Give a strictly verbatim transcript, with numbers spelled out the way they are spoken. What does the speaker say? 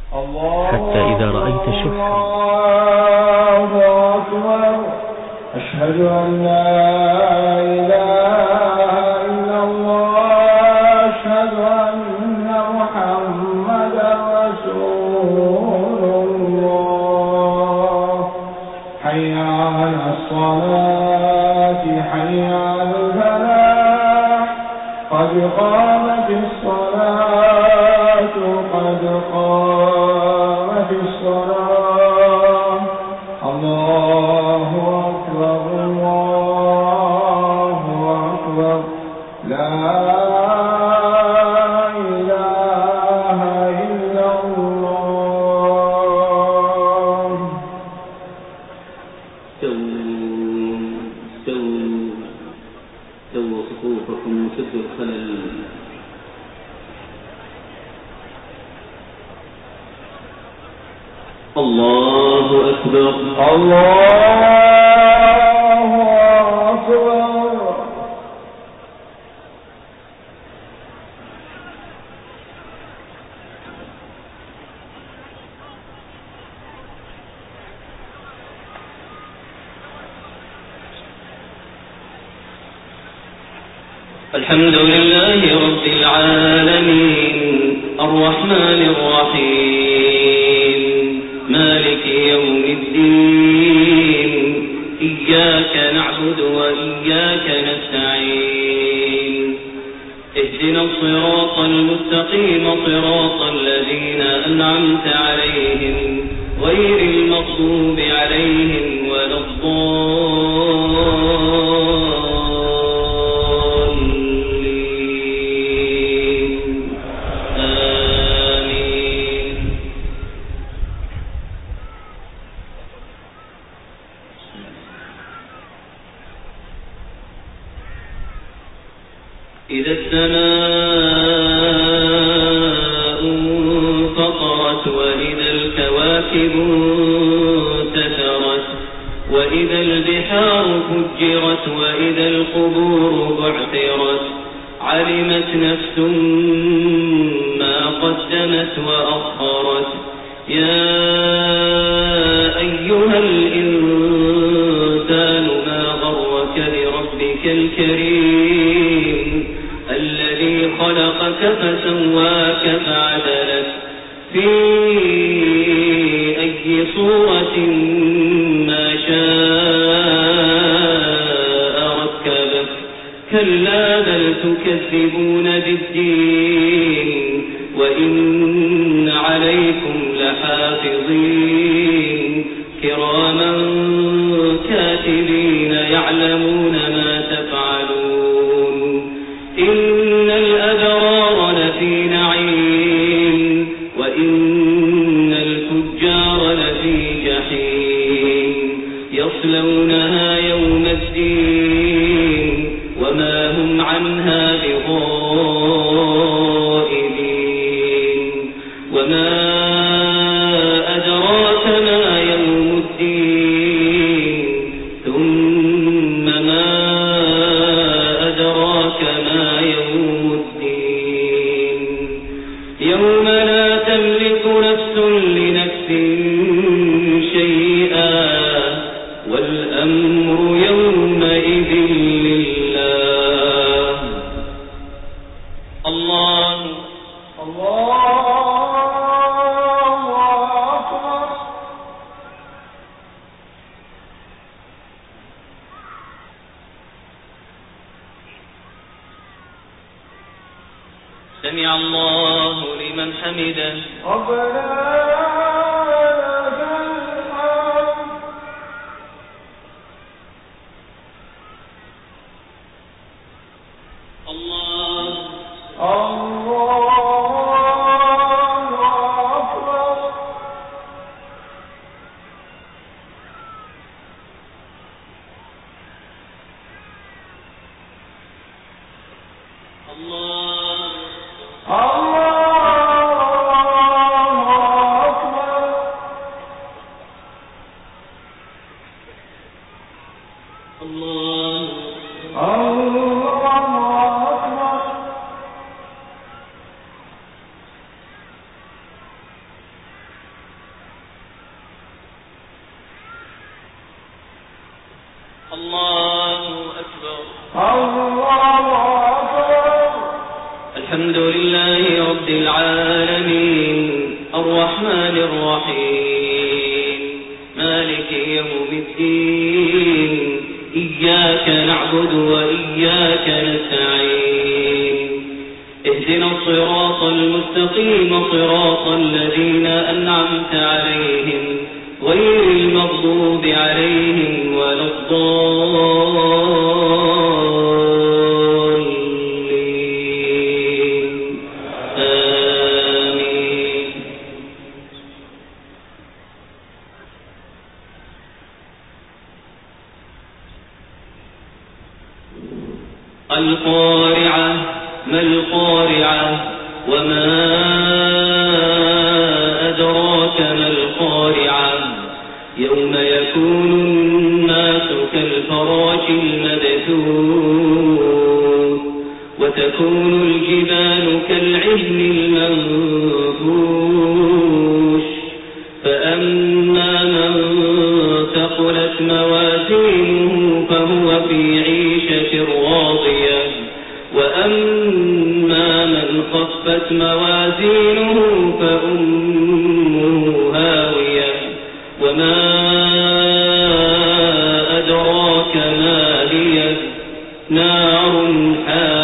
حتى إذا رأيت شحا أشهد أن لا إله إلا الله أشهد أن محمدا رسول الله حي على الصلاة حي على الفلاح قد قامت الصلاة قد قامت الصلاة الله أكبر الله أكبر لا إله إلا الله. استووا استووا استووا صفوفكم وسدوا الخلل. الله أكبر الله أكبر. الحمد لله رب العالمين الرحمن الرحيم مالك يوم الدين إياك نعبد وإياك نستعين اهدنا الصراط المستقيم صراط الذين أنعمت عليهم غير المغضوب عليهم ولا الضالين آمين. إذا السماء انفطرت وإذا الكواكب انتثرت وإذا البحار فجرت وإذا القبور بعثرت علمت نفس ما قدمت وأخرت يا أيها الإنسان ما غرك بربك الكريم الذي خلقك فسواك فعدلك في أي صورة ما شاء ركبك كلا بل تكذبون بالدين وإن عليكم لحافظين كراما كاتبين يعلمون ما تفعلون إن الأبرار لفي نعيم وإن الفجار لفي جحيم يصلونها يوم الدين وما هم عنها بغائبين وما أدراك ما يوم الدين ثم ما أدراك ما يوم الدين يوم لا تملك نفس لنفس شيئا والأمر يومئذ لله. الله الله أكبر. سمع الله لمن حمده ربنا لك الحمد. الله الله أكبر. الله الله الله أكبر. الله أكبر. الحمد لله رب العالمين الرحمن الرحيم مالك يوم الدين إياك نعبد وإياك نستعين اهدنا الصراط المستقيم صراط الذين أنعمت عليهم غير المغضوب عليهم ولا الضالين آمين. القارعة ما القارعة وما أدراك ما القارعة يوم يكون الناس كالفراش المبثوث وتكون الجبال كالعهن المنفوش فأما من ثقلت موازينه فهو في عيشة راضية وأما من خفت موازينه فأمه هاوية وما أدراك ما هي نار حامية